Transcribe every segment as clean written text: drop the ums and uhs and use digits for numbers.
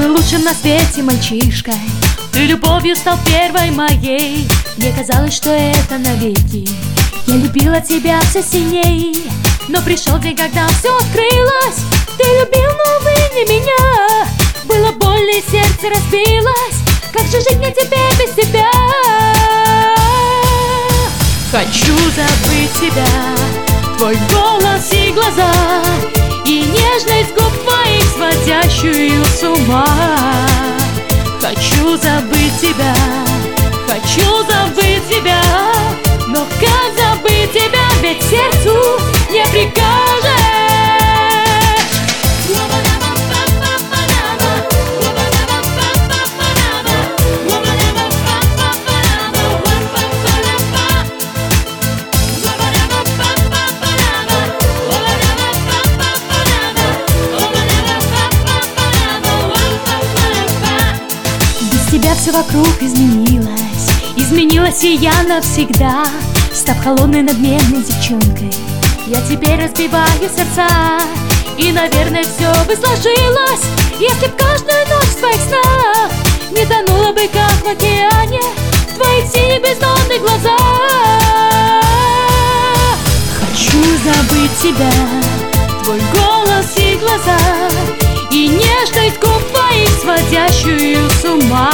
был лучшим на свете мальчишкой, ты любовью стал первой моей. Мне казалось, что это навеки. Я любила тебя все сильней. Но пришел день, когда все открылось. Ты любил, но вы не меня. Было больно и сердце разбилось. Как же жить мне теперь без тебя? Хочу забыть тебя, твой голос и глаза, и нежность губ твоих, сводящую с ума. Хочу забыть тебя, хочу забыть тебя. Но как забыть тебя, ведь сердцу не прикажешь. Без тебя все вокруг изменилось. Изменилась и я навсегда. Став холодной, надменной девчонкой, я теперь разбиваю сердца. И, наверное, все бы сложилось, если б каждую ночь в своих снах не тонула бы, как в океане, в твоих синих бездонных глазах. Хочу забыть тебя, твой голос и глаза, и нежность губ твоих, сводящую с ума.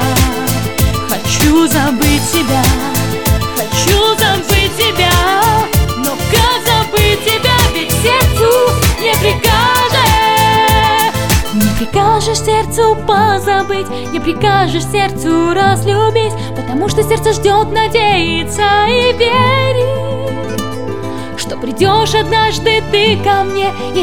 Хочу забыть тебя, хочу забыть тебя. Но как забыть тебя, ведь сердцу не прикажешь. Не прикажешь сердцу позабыть, не прикажешь сердцу разлюбить, потому что сердце ждет, надеется и верит, что придешь однажды ты ко мне, и